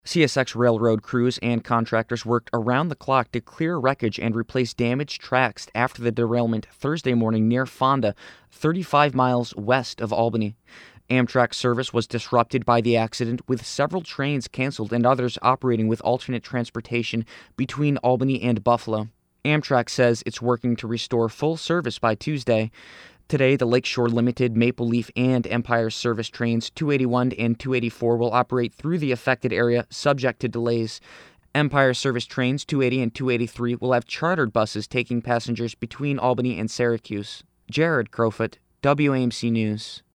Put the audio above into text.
CSX Railroad crews and contractors worked around the clock to clear wreckage and replace damaged tracks after the derailment Thursday morning near Fonda, 35 miles west of Albany. Amtrak service was disrupted by the accident, with several trains canceled and others operating with alternate transportation between Albany and Buffalo. Amtrak says it's working to restore full service by Tuesday. Today, the Lakeshore Limited, Maple Leaf, and Empire Service trains 281 and 284 will operate through the affected area, subject to delays. Empire Service trains 280 and 283 will have chartered buses taking passengers between Albany and Syracuse. Jared Crowfoot, WAMC News.